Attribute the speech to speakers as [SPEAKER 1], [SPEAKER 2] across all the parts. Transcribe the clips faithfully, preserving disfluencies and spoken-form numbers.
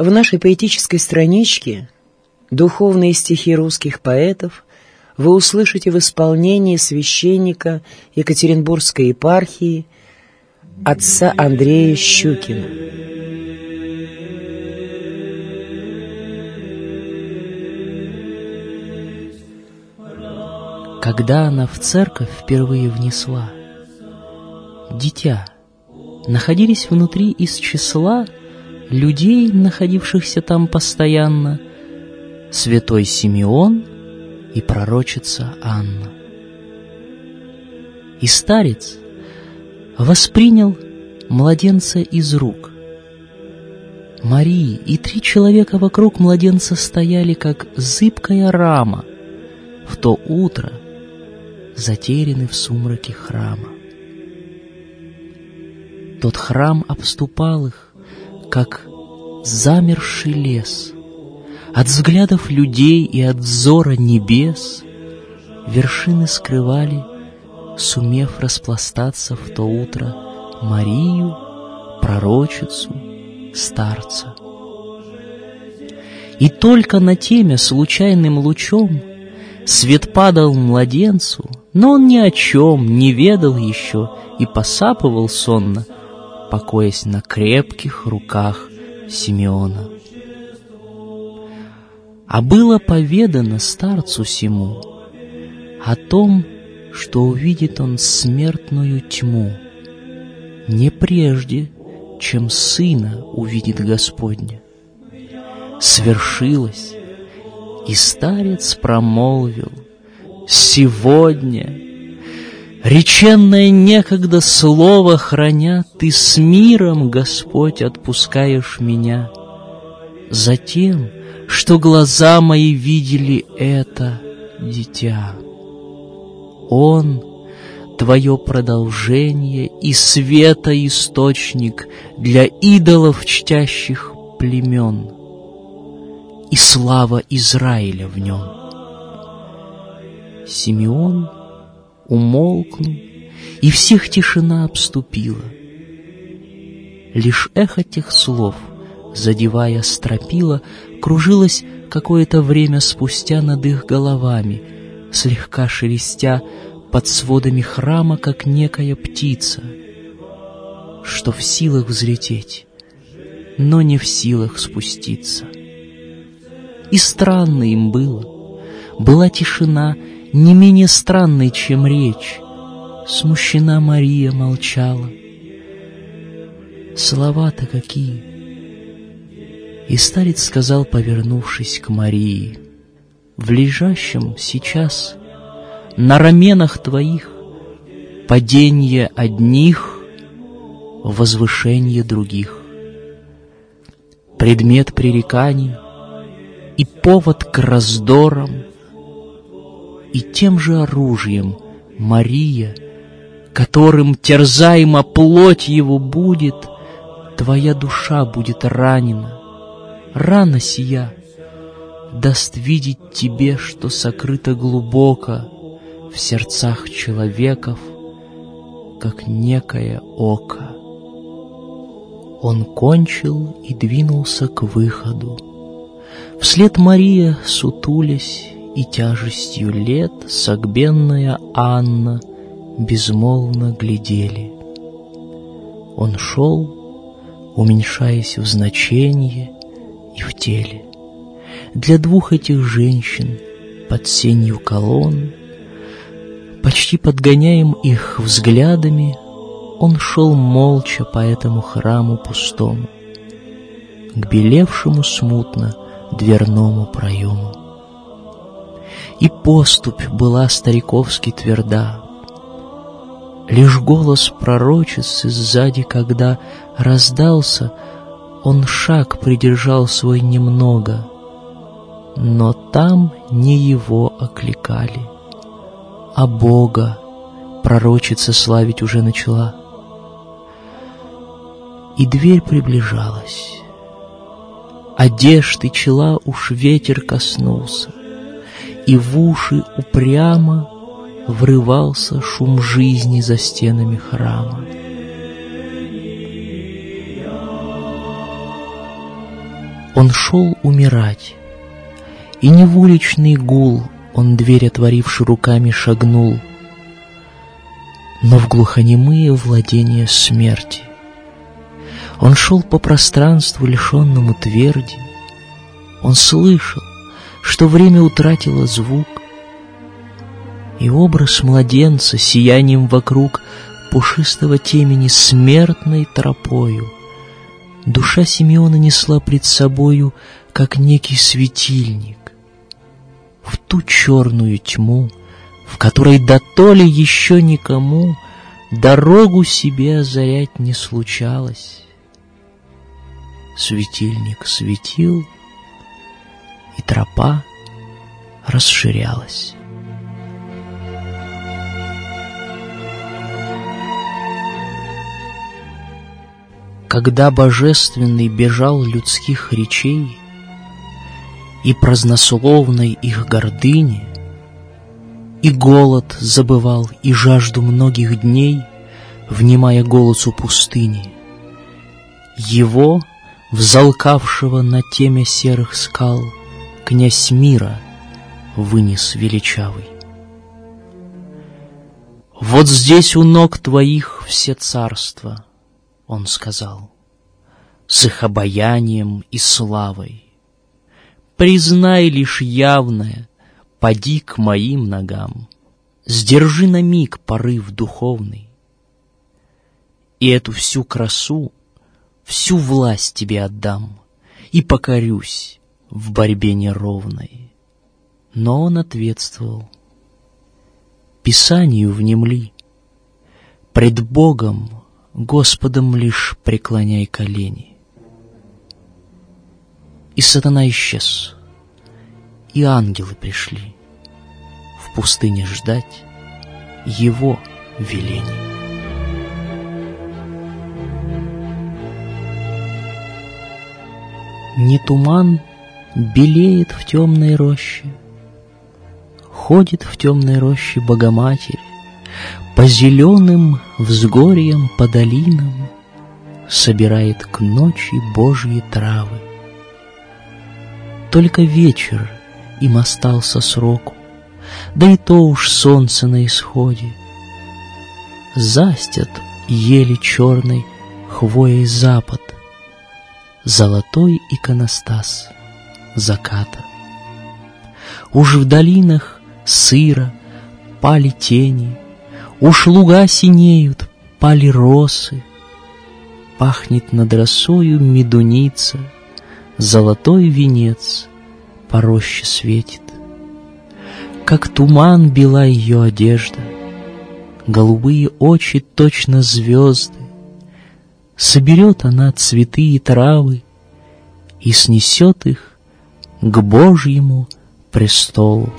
[SPEAKER 1] В нашей поэтической страничке духовные стихи русских поэтов вы услышите в исполнении священника Екатеринбургской епархии отца Андрея Щукина.
[SPEAKER 2] Когда она в церковь впервые внесла дитя, находились внутри из числа людей, находившихся там постоянно, святой Симеон и пророчица Анна. И старец воспринял младенца из рук Марии, и три человека вокруг младенца стояли, как зыбкая рама, в то утро затеряны в сумраке храма. Тот храм обступал их, как замерший лес. От взглядов людей и от взора небес вершины скрывали, сумев распластаться в то утро, Марию, пророчицу, старца. И только на темя случайным лучом свет падал младенцу, но он ни о чем не ведал еще и посапывал сонно, покоясь на крепких руках Симеона. А было поведано старцу сему о том, что увидит он смертную тьму, не прежде, чем Сына увидит Господня. Свершилось, и старец промолвил: «Сегодня, реченное некогда слово храня, Ты с миром, Господь, отпускаешь меня. Затем, что глаза мои видели это дитя. Он — Твое продолжение и света источник для идолов чтящих племен, и слава Израиля в нем». Симеон умолкнул, и всех тишина обступила. Лишь эхо тех слов, задевая стропила, кружилось какое-то время спустя над их головами, слегка шелестя под сводами храма, как некая птица, что в силах взлететь, но не в силах спуститься. И странно им было, была тишина не менее странной, чем речь. Смущена Мария молчала. Слова-то какие! И старец сказал, повернувшись к Марии: «В лежащем сейчас на раменах твоих падение одних, возвышение других. Предмет пререканий и повод к раздорам, и тем же оружием Мария, которым терзаема плоть его будет, твоя душа будет ранена. Рана сия даст видеть тебе, что сокрыто глубоко в сердцах человеков, как некое око». Он кончил и двинулся к выходу. Вслед Мария, сутулясь и тяжестью лет, согбенная Анна безмолвно глядели. Он шел, уменьшаясь в значении и в теле. Для двух этих женщин под сенью колонн, почти подгоняем их взглядами, он шел молча по этому храму пустому, к белевшему смутно дверному проему. И поступь была стариковски тверда. Лишь голос пророчицы сзади, когда раздался, он шаг придержал свой немного, но там не его окликали, а Бога пророчица славить уже начала. И дверь приближалась. Одежд и чела уж ветер коснулся, и в уши упрямо врывался шум жизни за стенами храма. Он шел умирать, и не в уличный гул он, дверь отворивши руками, шагнул, но в глухонемые владения смерти. Он шел по пространству, лишенному тверди. Он слышал, что время утратило звук, и образ младенца сиянием вокруг пушистого темени смертной тропою душа Симеона несла пред собою, как некий светильник, в ту черную тьму, в которой дотоле еще никому дорогу себе озарять не случалось. Светильник светил, и тропа расширялась. Когда божественный бежал людских речей и празднословной их гордыни, и голод забывал, и жажду многих дней, внимая голосу пустыни, его, взалкавшего на теме серых скал, князь мира вынес величавый. «Вот здесь у ног твоих все царства», — он сказал, — «с их обаянием и славой. Признай лишь явное, поди к моим ногам, сдержи на миг порыв духовный, и эту всю красу, всю власть тебе отдам, и покорюсь в борьбе неровной». Но он ответствовал: «Писанию внемли, пред Богом, Господом лишь преклоняй колени». И сатана исчез, и ангелы пришли в пустыне ждать его велений. Не туман белеет в темной роще, ходит в темной роще Богоматерь, по зеленым взгорьям, по долинам собирает к ночи Божьи травы. Только вечер им остался сроку, да и то уж солнце на исходе. Застят ели черной хвоей запад, золотой иконостас заката. Уж в долинах сыро пали тени, уж луга синеют, пали росы, пахнет над росою медуница, золотой венец по роще светит. Как туман бела ее одежда, голубые очи точно звезды. Соберет она цветы и травы и снесет их к Божьему престолу.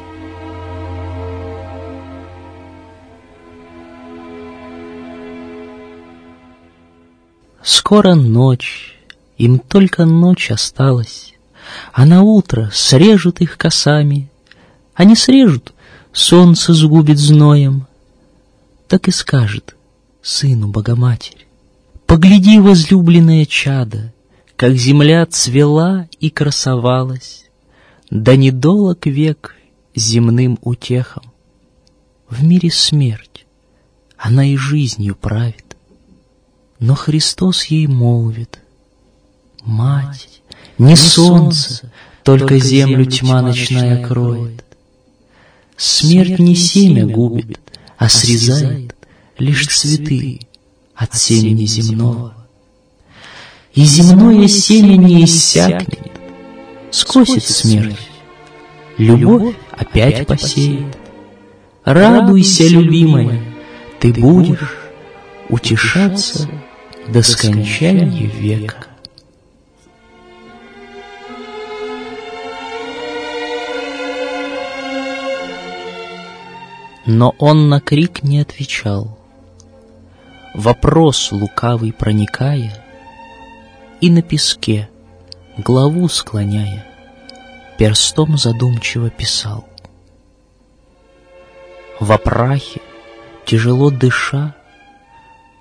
[SPEAKER 2] Скоро ночь, им только ночь осталась, а на утро срежут их косами, а не срежут, солнце сгубит зноем. Так и скажет сыну Богоматерь: «Погляди, возлюбленное чадо, как земля цвела и красовалась, да недолог век земным утехам. В мире смерть, она и жизнью правит». Но Христос ей молвит: «Мать, не солнце, только землю тьма ночная кроет. Смерть не семя губит, а срезает лишь цветы от семени земного. И земное семя не иссякнет, скосит смерть, любовь опять посеет. Радуйся, любимая, ты будешь утешаться до скончания века». Но он на крик не отвечал, вопрос лукавый проникая, и на песке, главу склоняя, перстом задумчиво писал. Во прахе, тяжело дыша,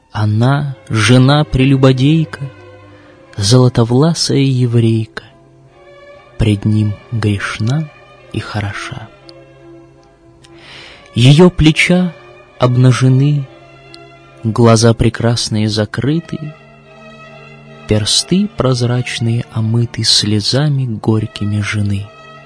[SPEAKER 2] она, жена прелюбодейка, золотовласая еврейка, пред ним грешна и хороша. Ее плеча обнажены, глаза прекрасные закрыты, персты прозрачные омыты слезами горькими жены.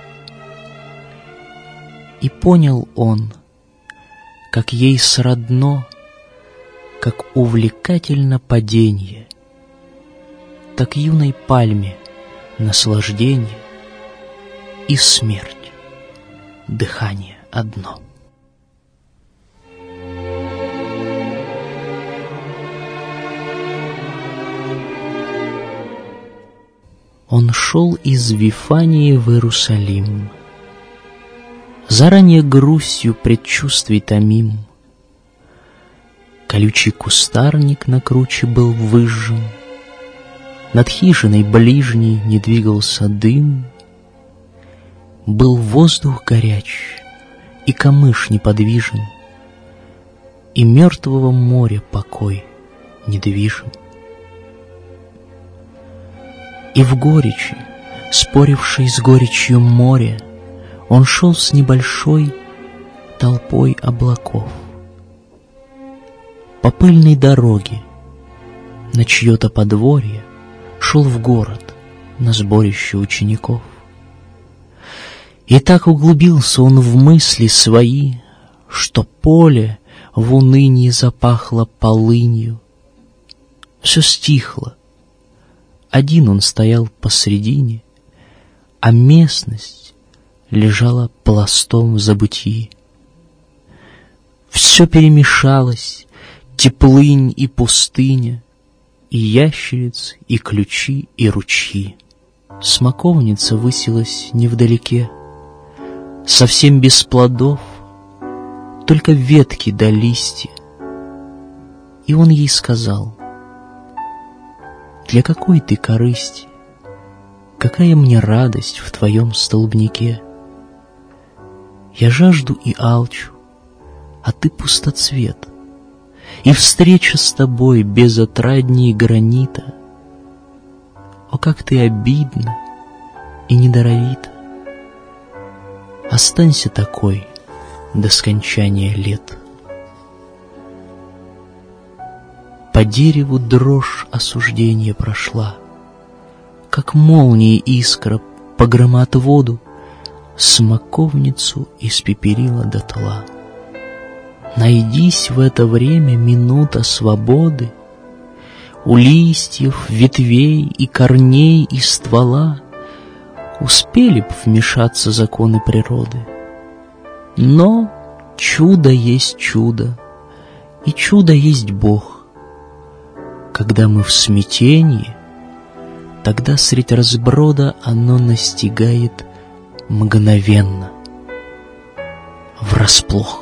[SPEAKER 2] И понял он, как ей сродно, как увлекательно паденье, так юной пальме наслаждение и смерть, дыхание одно. Он шел из Вифании в Иерусалим, заранее грустью предчувствий томим. Колючий кустарник на круче был выжжен, над хижиной ближней не двигался дым. Был воздух горяч, и камыш неподвижен, и мертвого моря покой недвижим. И в горечи, спорившей с горечью моря, он шел с небольшой толпой облаков по пыльной дороге, на чье-то подворье шел в город на сборище учеников. И так углубился он в мысли свои, что поле в унынии запахло полынью. Все стихло, один он стоял посредине, а местность лежала пластом в забытии. Все перемешалось, теплынь и пустыня, и ящерицы, и ключи, и ручьи. Смоковница высилась невдалеке, совсем без плодов, только ветки да листья. И он ей сказал: «Для какой ты корысти? Какая мне радость в твоем столбнике? Я жажду и алчу, а ты пустоцвет, и встреча с тобой безотрадней гранита. О, как ты обидна и недаровита! Останься такой до скончания лет». По дереву дрожь осуждения прошла, как молния искра по громоотводу смоковницу испепелила дотла. Найдись в это время минута свободы, у листьев, ветвей и корней и ствола успели б вмешаться законы природы. Но чудо есть чудо, и чудо есть Бог. Когда мы в смятении, тогда средь разброда оно настигает мгновенно, врасплох.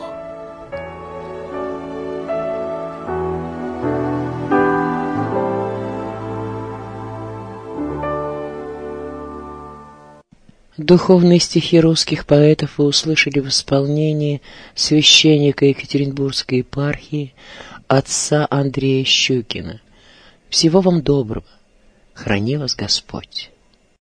[SPEAKER 1] Духовные стихи русских поэтов вы услышали в исполнении священника Екатеринбургской епархии отца Андрея Щукина. Всего вам доброго. Храни вас Господь.